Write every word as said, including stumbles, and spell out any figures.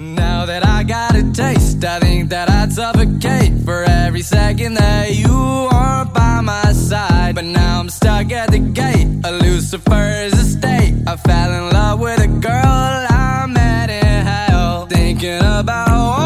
Now that I got a taste, I think that I'd suffocate for every second that you aren't by my side. But now I'm stuck at the gate, a Lucifer's estate. I fell in love with a girl I met in hell, thinking about